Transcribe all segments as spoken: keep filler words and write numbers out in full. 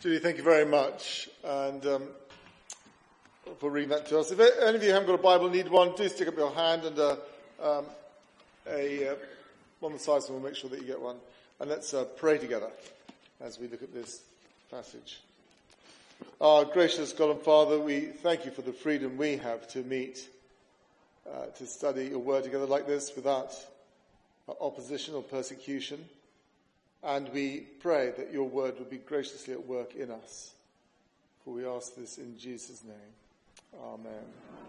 Judy, thank you very much and um, for reading that to us. If any of you haven't got a Bible and need one, do stick up your hand and uh, um, a uh, one on the sides, and we'll make sure that you get one. And let's uh, pray together as we look at this passage. Our gracious God and Father, we thank you for the freedom we have to meet, uh, to study your word together like this without opposition or persecution. And we pray that your word would be graciously at work in us. For we ask this in Jesus' name. Amen. Amen.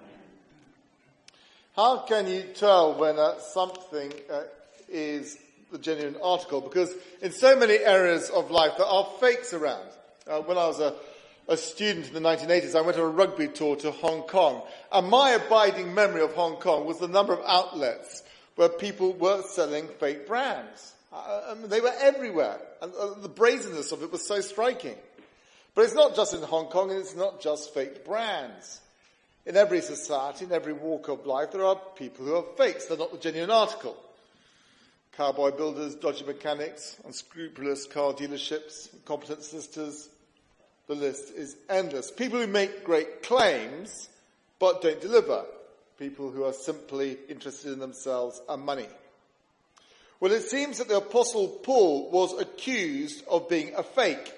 How can you tell when uh, something uh, is the genuine article? Because in so many areas of life there are fakes around. Uh, when I was a, a student in the nineteen eighties, I went on a rugby tour to Hong Kong. And my abiding memory of Hong Kong was the number of outlets where people were selling fake brands. Uh, I mean, they were everywhere, and uh, the brazenness of it was so striking. But it's not just in Hong Kong, and it's not just fake brands. In every society, in every walk of life, there are people who are fakes. They're not the genuine article. Cowboy builders, dodgy mechanics, unscrupulous car dealerships, incompetent sisters. The list is endless. People who make great claims, but don't deliver. People who are simply interested in themselves and money. Well, it seems that the Apostle Paul was accused of being a fake.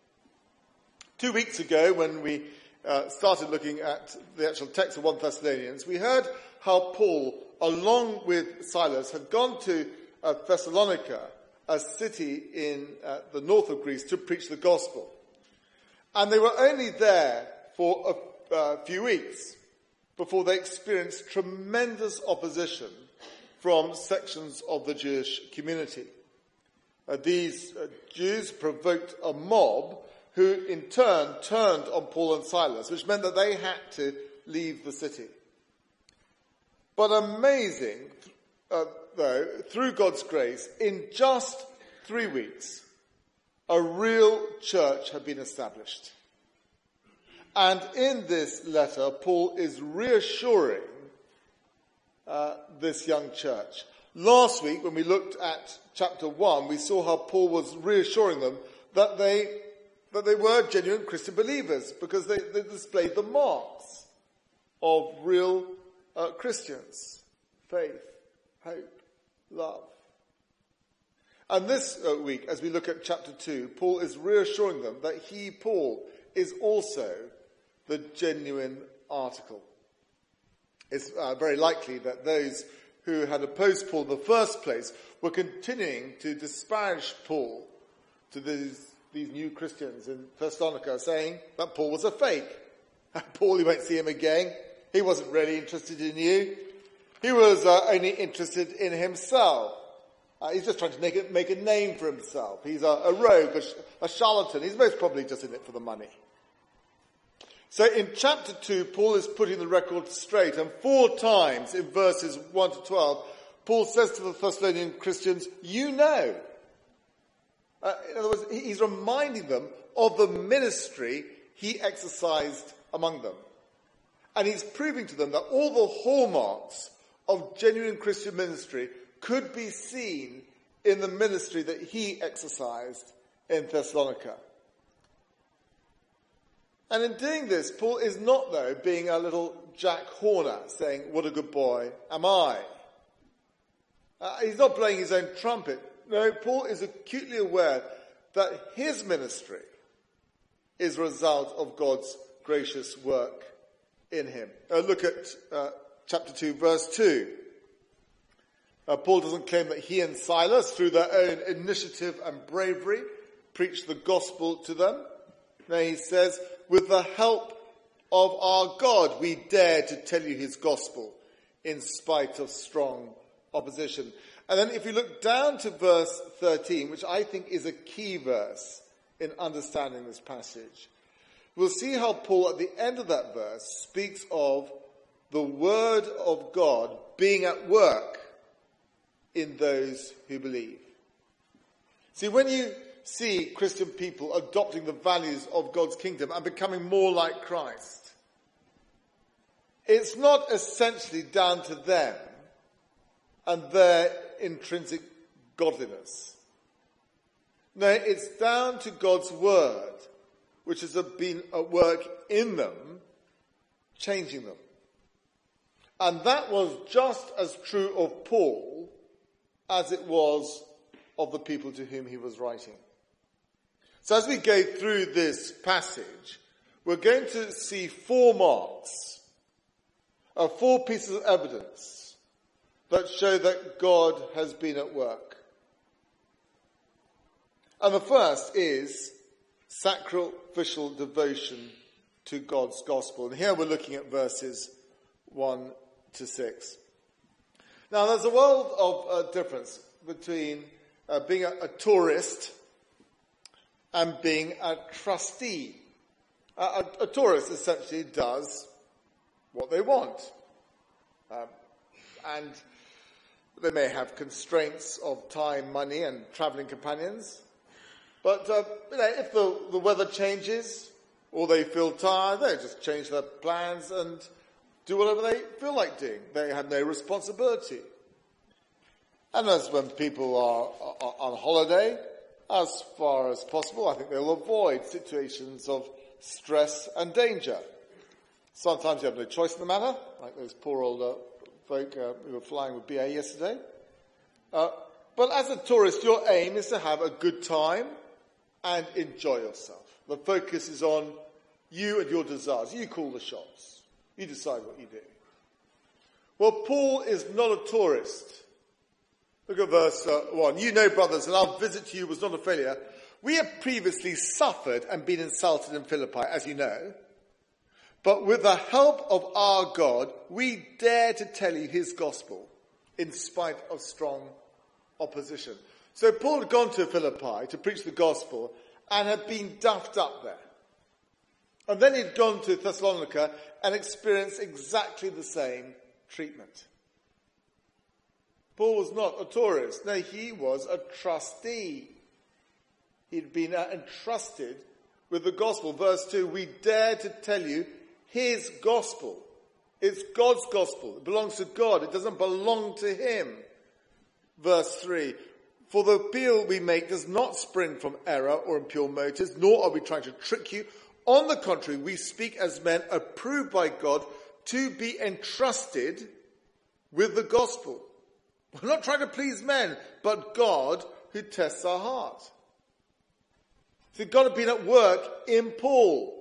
Two weeks ago, when we uh, started looking at the actual text of First Thessalonians, we heard how Paul, along with Silas, had gone to uh, Thessalonica, a city in uh, the north of Greece, to preach the gospel. And they were only there for a uh, few weeks before they experienced tremendous opposition from sections of the Jewish community. Uh, these uh, Jews provoked a mob who in turn turned on Paul and Silas, which meant that they had to leave the city. But amazing, uh, though, through God's grace, in just three weeks, a real church had been established. And in this letter, Paul is reassuring Uh, this young church. Last week, when we looked at chapter one, we saw how Paul was reassuring them that they that they were genuine Christian believers because they, they displayed the marks of real uh, Christians: faith, hope, love. And this uh, week, as we look at chapter two, Paul is reassuring them that he, Paul, is also the genuine article. It's uh, very likely that those who had opposed Paul in the first place were continuing to disparage Paul to these, these new Christians in Thessalonica, saying that Paul was a fake. Paul, you won't see him again. He wasn't really interested in you. He was uh, only interested in himself. Uh, he's just trying to make a, make a name for himself. He's a, a rogue, a, a charlatan. He's most probably just in it for the money. So in chapter two, Paul is putting the record straight, and four times in verses one to twelve, Paul says to the Thessalonian Christians, you know. Uh, in other words, he's reminding them of the ministry he exercised among them. And he's proving to them that all the hallmarks of genuine Christian ministry could be seen in the ministry that he exercised in Thessalonica. And in doing this, Paul is not, though, being a little Jack Horner, saying, what a good boy am I. Uh, he's not blowing his own trumpet. No, Paul is acutely aware that his ministry is a result of God's gracious work in him. Uh, look at uh, chapter two, verse two. Uh, Paul doesn't claim that he and Silas, through their own initiative and bravery, preached the gospel to them. No, he says, with the help of our God, we dare to tell you his gospel in spite of strong opposition. And then if you look down to verse thirteen, which I think is a key verse in understanding this passage, we'll see how Paul at the end of that verse speaks of the word of God being at work in those who believe. See, when you see Christian people adopting the values of God's kingdom and becoming more like Christ, it's not essentially down to them and their intrinsic godliness. No, it's down to God's word which has been at work in them, changing them. And that was just as true of Paul as it was of the people to whom he was writing. So as we go through this passage, we're going to see four marks, uh, four pieces of evidence that show that God has been at work. And the first is sacrificial devotion to God's gospel. And here we're looking at verses one to six. Now there's a world of uh, difference between uh, being a, a tourist and being a trustee. Uh, a, a tourist essentially does what they want. Um, and they may have constraints of time, money, and travelling companions. But uh, you know, if the, the weather changes or they feel tired, they just change their plans and do whatever they feel like doing. They have no responsibility. And as when people are, are on holiday, as far as possible, I think they'll avoid situations of stress and danger. Sometimes you have no choice in the matter, like those poor old uh, folk uh, who were flying with B A yesterday. Uh, but as a tourist, your aim is to have a good time and enjoy yourself. The focus is on you and your desires. You call the shots. You decide what you do. Well, Paul is not a tourist. Look at verse uh, one. You know, brothers, that our visit to you was not a failure. We had previously suffered and been insulted in Philippi, as you know. But with the help of our God, we dare to tell you his gospel in spite of strong opposition. So Paul had gone to Philippi to preach the gospel and had been duffed up there. And then he'd gone to Thessalonica and experienced exactly the same treatment. Paul was not a tourist. No, he was a trustee. He'd been entrusted with the gospel. Verse two, we dare to tell you his gospel. It's God's gospel. It belongs to God. It doesn't belong to him. Verse three, for the appeal we make does not spring from error or impure motives, nor are we trying to trick you. On the contrary, we speak as men approved by God to be entrusted with the gospel. We're not trying to please men, but God who tests our heart. See, God had been at work in Paul.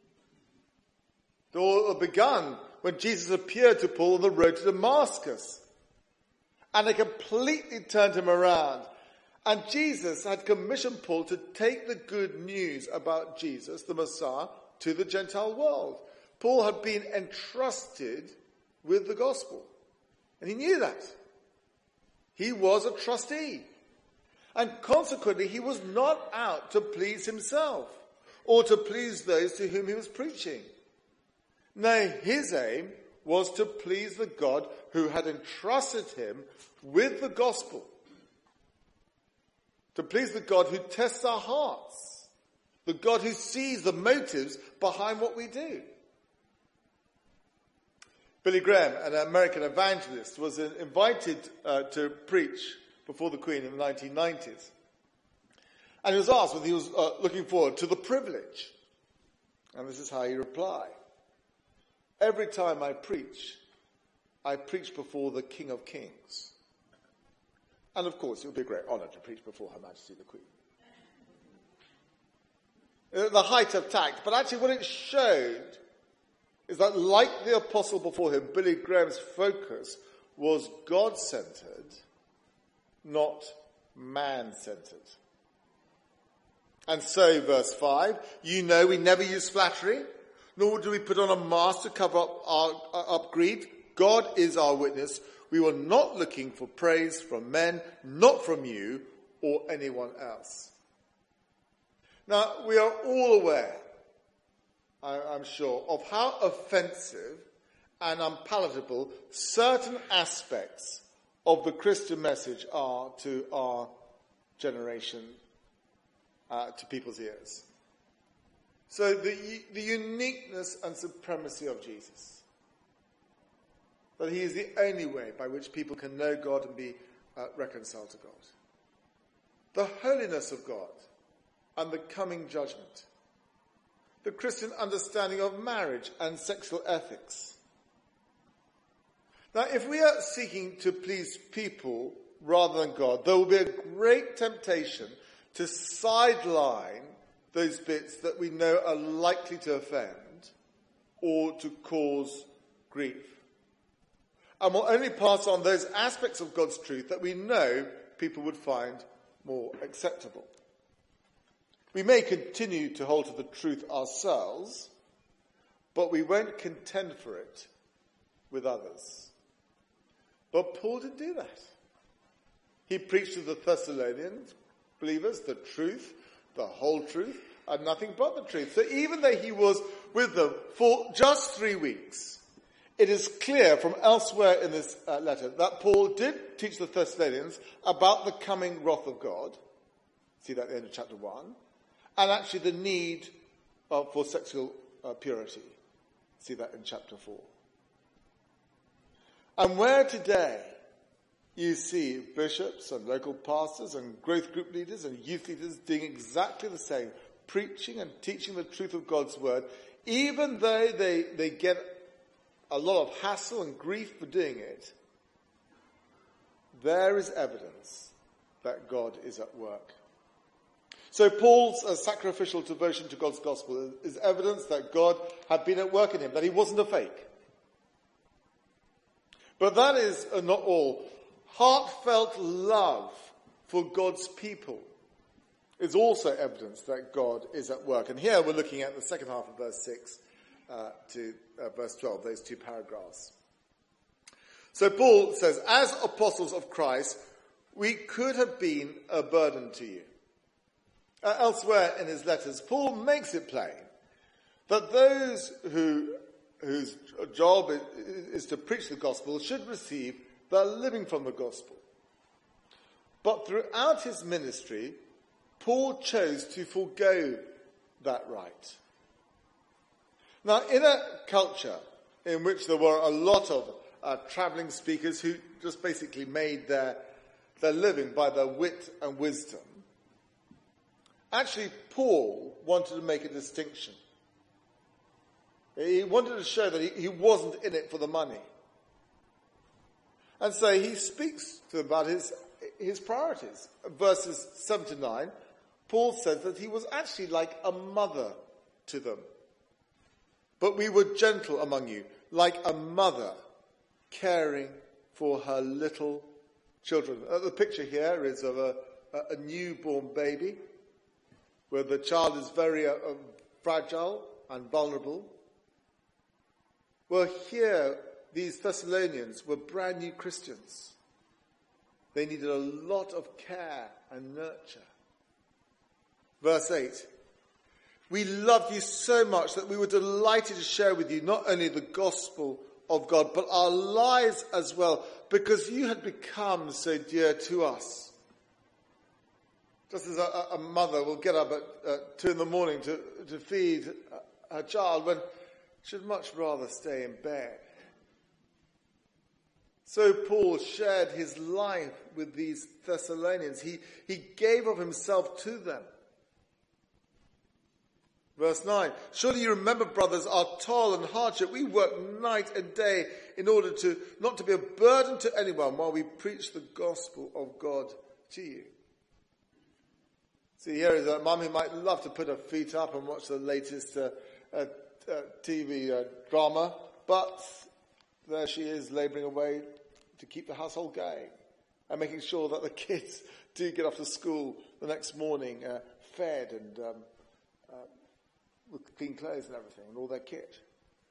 It all began when Jesus appeared to Paul on the road to Damascus. And it completely turned him around. And Jesus had commissioned Paul to take the good news about Jesus, the Messiah, to the Gentile world. Paul had been entrusted with the gospel. And he knew that. He was a trustee. And consequently, he was not out to please himself or to please those to whom he was preaching. No, his aim was to please the God who had entrusted him with the gospel. To please the God who tests our hearts. The God who sees the motives behind what we do. Billy Graham, an American evangelist, was invited uh, to preach before the Queen in the nineteen nineties. And he was asked whether he was uh, looking forward to the privilege. And this is how he replied. Every time I preach, I preach before the King of Kings. And of course, it would be a great honour to preach before Her Majesty the Queen. Uh, the height of tact. But actually what it showed is that, like the apostle before him, Billy Graham's focus was God-centred, not man-centred. And so, verse five, you know we never use flattery, nor do we put on a mask to cover up our up greed. God is our witness. We were not looking for praise from men, not from you or anyone else. Now, we are all aware, I'm sure, of how offensive and unpalatable certain aspects of the Christian message are to our generation, uh, to people's ears. So the, the uniqueness and supremacy of Jesus. That he is the only way by which people can know God and be uh, reconciled to God. The holiness of God and the coming judgment. the Christian understanding of marriage and sexual ethics. Now, if we are seeking to please people rather than God, there will be a great temptation to sideline those bits that we know are likely to offend or to cause grief. And we'll only pass on those aspects of God's truth that we know people would find more acceptable. We may continue to hold to the truth ourselves, but we won't contend for it with others. But Paul didn't do that. He preached to the Thessalonian believers the truth, the whole truth, and nothing but the truth. So even though he was with them for just three weeks, it is clear from elsewhere in this uh, letter that Paul did teach the Thessalonians about the coming wrath of God. See that at the end of chapter one. And actually the need uh, for sexual uh, purity. See that in chapter four. And where today you see bishops and local pastors and growth group leaders and youth leaders doing exactly the same, preaching and teaching the truth of God's word, even though they, they get a lot of hassle and grief for doing it, there is evidence that God is at work. So Paul's uh, sacrificial devotion to God's gospel is, is evidence that God had been at work in him, that he wasn't a fake. But that is uh, not all. Heartfelt love for God's people is also evidence that God is at work. And here we're looking at the second half of verse six uh, to uh, verse twelve, those two paragraphs. So Paul says, as apostles of Christ, we could have been a burden to you. Uh, elsewhere in his letters, Paul makes it plain that those who whose job is, is to preach the gospel should receive their living from the gospel. But throughout his ministry, Paul chose to forego that right. Now, in a culture in which there were a lot of uh, travelling speakers who just basically made their, their living by their wit and wisdom, actually Paul wanted to make a distinction. He wanted to show that he, he wasn't in it for the money. And so he speaks to them about his, his priorities. Verses seven to nine, Paul says that he was actually like a mother to them. But we were gentle among you, like a mother caring for her little children. Uh, the picture here is of a, a, a newborn baby, where the child is very uh, uh, fragile and vulnerable. Well, here, these Thessalonians were brand new Christians. They needed a lot of care and nurture. Verse eight, we loved you so much that we were delighted to share with you not only the gospel of God, but our lives as well, because you had become so dear to us. Just as a, a mother will get up at uh, two in the morning to, to feed her child when she'd much rather stay in bed. So Paul shared his life with these Thessalonians. He, he gave of himself to them. Verse nine, surely you remember, brothers, our toil and hardship. We worked night and day in order to not to be a burden to anyone while we preach the gospel of God to you. See, here is a mum who might love to put her feet up and watch the latest uh, uh, uh, T V uh, drama, but there she is labouring away to keep the household going and making sure that the kids do get off to school the next morning uh, fed and um, uh, with clean clothes and everything and all their kit.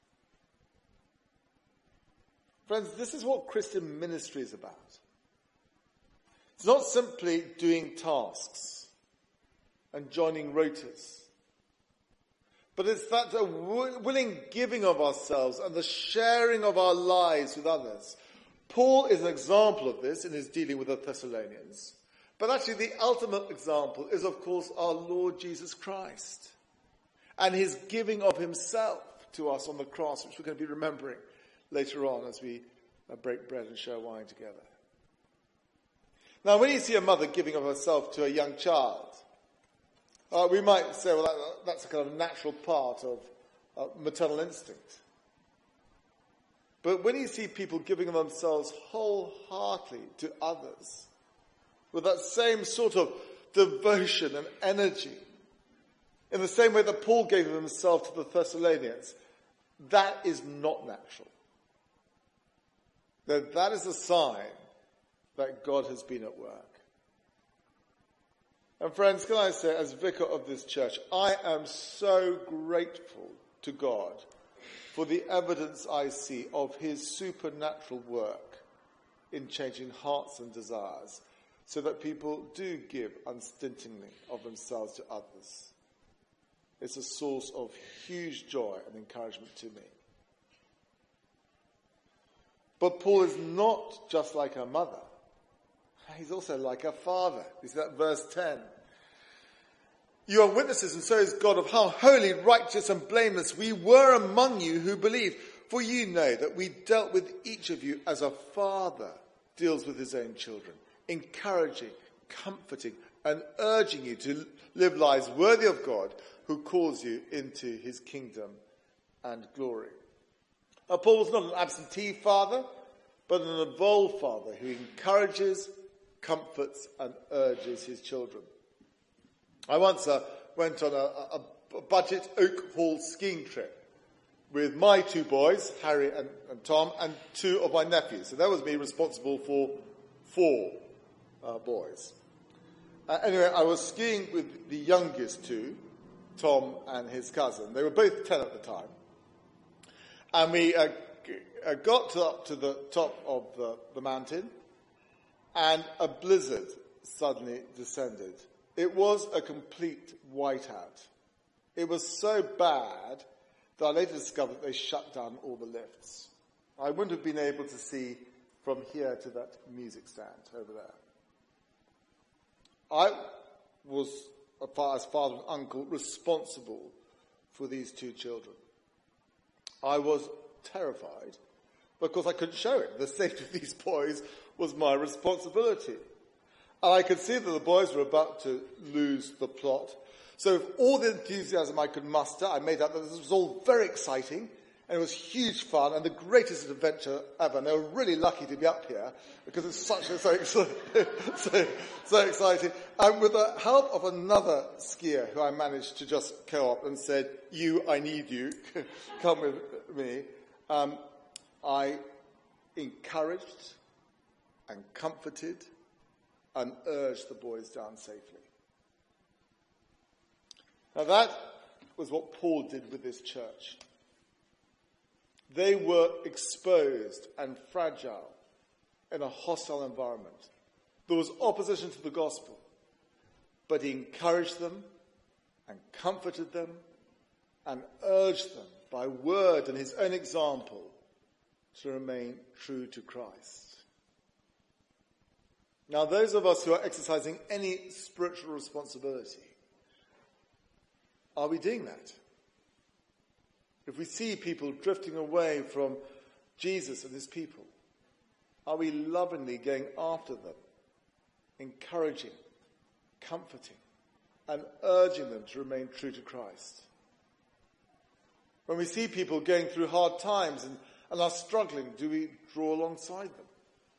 Friends, this is what Christian ministry is about. It's not simply doing tasks and joining rotas, but it's that a w- willing giving of ourselves and the sharing of our lives with others. Paul is an example of this in his dealing with the Thessalonians, but actually the ultimate example is, of course, our Lord Jesus Christ and his giving of himself to us on the cross, which we're going to be remembering later on as we uh, break bread and share wine together. Now, when you see a mother giving of herself to a young child, Uh, we might say, well, that, that's a kind of natural part of uh, maternal instinct. But when you see people giving themselves wholeheartedly to others, with that same sort of devotion and energy, in the same way that Paul gave himself to the Thessalonians, that is not natural. That that is a sign that God has been at work. And friends, can I say, as vicar of this church, I am so grateful to God for the evidence I see of his supernatural work in changing hearts and desires, so that people do give unstintingly of themselves to others. It's a source of huge joy and encouragement to me. But Paul is not just like her mother. He's also like her father. You see that verse ten. You are witnesses, and so is God, of how holy, righteous, and blameless we were among you who believed. For you know that we dealt with each of you as a father deals with his own children, encouraging, comforting, and urging you to live lives worthy of God, who calls you into his kingdom and glory. Now, Paul was not an absentee father, but an involved father who encourages, comforts, and urges his children. I once uh, went on a, a, a budget Oak Hall skiing trip with my two boys, Harry and, and Tom, and two of my nephews. So that was me responsible for four uh, boys. Uh, anyway, I was skiing with the youngest two, Tom and his cousin. They were both ten at the time. And we uh, g- uh, got to, up to the top of the, the mountain, and a blizzard suddenly descended. It was a complete whiteout. It was so bad that I later discovered they shut down all the lifts. I wouldn't have been able to see from here to that music stand over there. I was, as father and uncle, responsible for these two children. I was terrified because I couldn't show it. The safety of these boys was my responsibility. And I could see that the boys were about to lose the plot. So with all the enthusiasm I could muster, I made out that this was all very exciting, and it was huge fun and the greatest adventure ever. And they were really lucky to be up here because it's such a, so, so, so, so exciting. And with the help of another skier who I managed to just co-op and said, you, I need you, come with me, um, I encouraged and comforted and urged the boys down safely. Now that was what Paul did with this church. They were exposed and fragile in a hostile environment. There was opposition to the gospel, but he encouraged them and comforted them and urged them by word and his own example to remain true to Christ. Now, those of us who are exercising any spiritual responsibility, are we doing that? If we see people drifting away from Jesus and his people, are we lovingly going after them, encouraging, comforting, and urging them to remain true to Christ? When we see people going through hard times and, and are struggling, do we draw alongside them?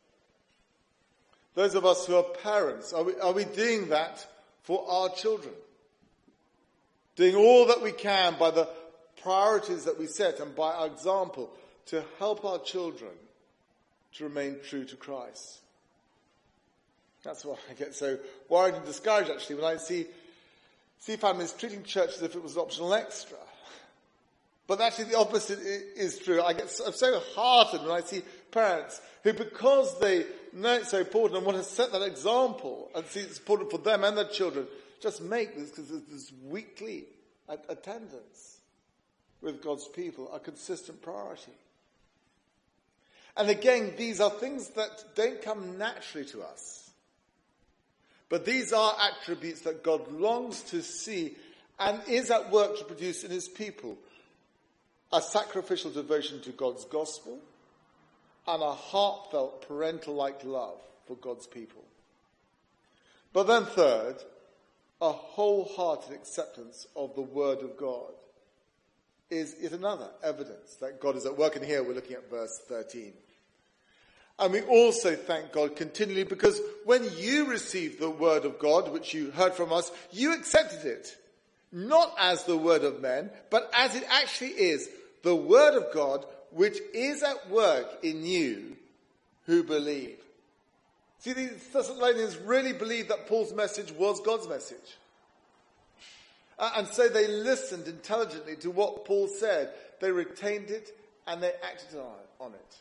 Those of us who are parents, are we, are we doing that for our children? Doing all that we can by the priorities that we set and by our example to help our children to remain true to Christ. That's why I get so worried and discouraged actually when I see, see families treating church as if it was an optional extra. But actually the opposite is true. I get so, I'm so heartened when I see parents who, because they know it's so important and want to set that example and see it's important for them and their children, just make this, because this weekly attendance with God's people a consistent priority. And again, these are things that don't come naturally to us. But these are attributes that God longs to see and is at work to produce in his people. A sacrificial devotion to God's gospel and a heartfelt parental-like love for God's people. But then third, a wholehearted acceptance of the Word of God is yet another evidence that God is at work. And here we're looking at verse thirteen. And we also thank God continually because when you received the Word of God, which you heard from us, you accepted it, not as the word of men, but as it actually is, the Word of God, which is at work in you who believe. See, the Thessalonians really believed that Paul's message was God's message. Uh, and so they listened intelligently to what Paul said. They retained it and they acted on, on it.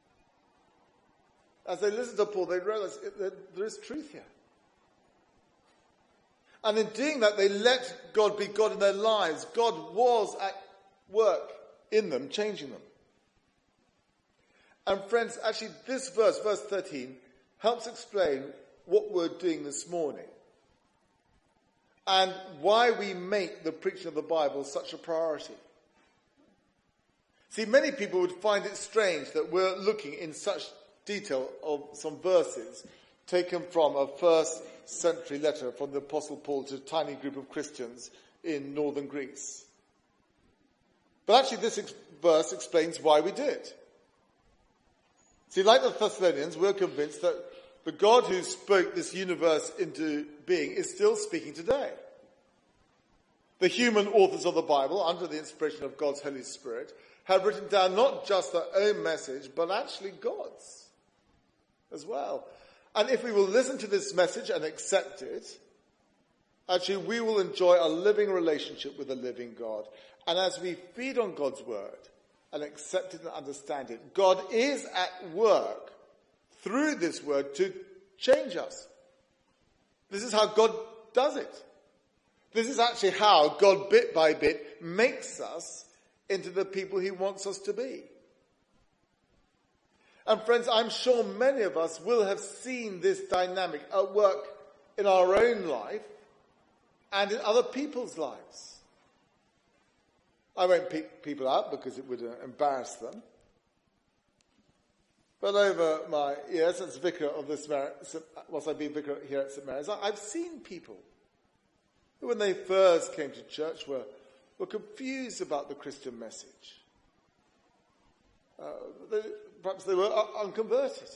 As they listened to Paul, they realized it, that there is truth here. And in doing that, they let God be God in their lives. God was at work in them, changing them. And friends, actually this verse, verse thirteen, helps explain what we're doing this morning and why we make the preaching of the Bible such a priority. See, many people would find it strange that we're looking in such detail of some verses taken from a first century letter from the Apostle Paul to a tiny group of Christians in northern Greece. But actually this ex- verse explains why we do it. See, like the Thessalonians, we're convinced that the God who spoke this universe into being is still speaking today. The human authors of the Bible, under the inspiration of God's Holy Spirit, have written down not just their own message, but actually God's as well. And if we will listen to this message and accept it, actually we will enjoy a living relationship with the living God. And as we feed on God's word and accept it and understand it, God is at work through this word to change us. This is how God does it. This is actually how God bit by bit makes us into the people he wants us to be. And friends, I'm sure many of us will have seen this dynamic at work in our own life and in other people's lives. I won't pick people out because it would uh, embarrass them. But over my years as vicar of this, whilst I've been vicar here at Saint Mary's, I've seen people who, when they first came to church, were, were confused about the Christian message. Uh, they, perhaps they were unconverted.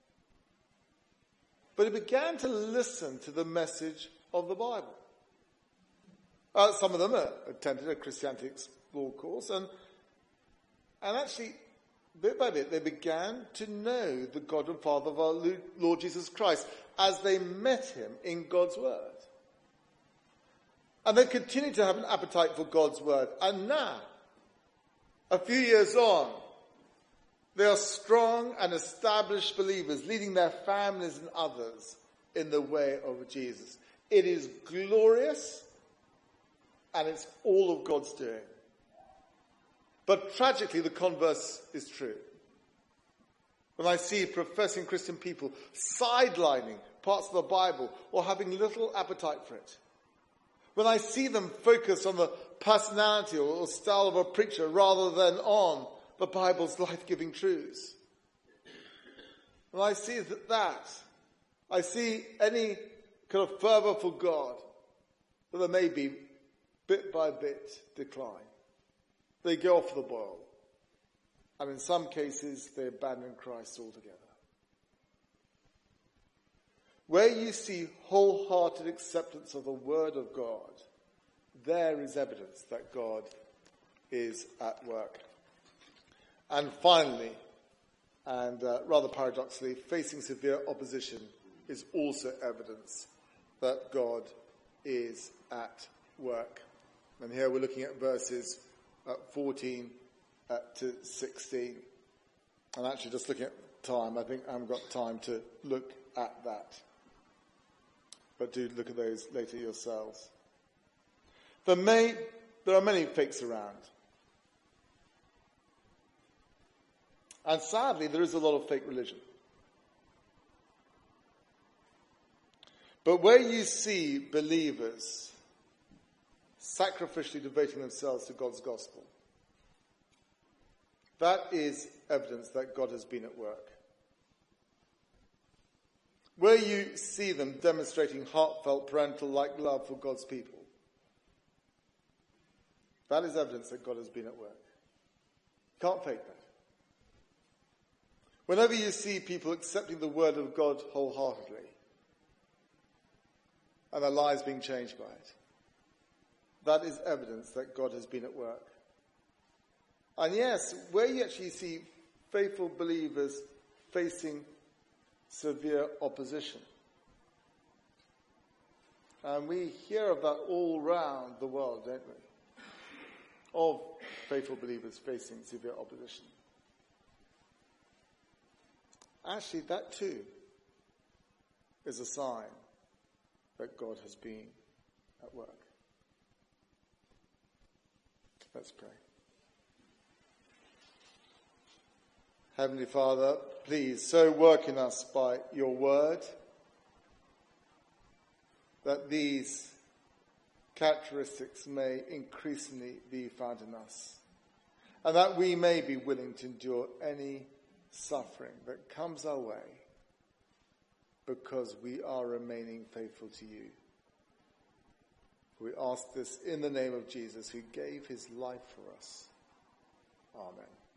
But he began to listen to the message of the Bible. Uh, some of them uh, attended a Christianity Explored course, and, and actually, bit by bit, they began to know the God and Father of our Lord Jesus Christ as they met him in God's Word. And they continued to have an appetite for God's Word. And now, a few years on, they are strong and established believers, leading their families and others in the way of Jesus. It is glorious, and it's all of God's doing. But tragically, the converse is true. When I see professing Christian people sidelining parts of the Bible or having little appetite for it, when I see them focus on the personality or style of a preacher rather than on the Bible's life-giving truths, when I see that, I see any kind of fervour for God that there may be bit by bit decline. They go off the boil. And in some cases, they abandon Christ altogether. Where you see wholehearted acceptance of the Word of God, there is evidence that God is at work. And finally, and uh, rather paradoxically, facing severe opposition is also evidence that God is at work. And here we're looking at verses uh, fourteen uh, to sixteen. And actually, just looking at time, I think I haven't got time to look at that. But do look at those later yourselves. There, may, there are many fakes around. And sadly, there is a lot of fake religion. But where you see believers sacrificially devoting themselves to God's gospel, that is evidence that God has been at work. where you see them demonstrating heartfelt parental-like love for God's people, that is evidence that God has been at work. You can't fake that. Whenever you see people accepting the word of God wholeheartedly and their lives being changed by it, that is evidence that God has been at work. And yes, where you actually see faithful believers facing severe opposition. And we hear of that all round the world, don't we? Of faithful believers facing severe opposition. Actually, that too is a sign that God has been at work. Let's pray. Heavenly Father, please so work in us by your word that these characteristics may increasingly be found in us, and that we may be willing to endure any suffering that comes our way because we are remaining faithful to you. We ask this in the name of Jesus, who gave his life for us. Amen.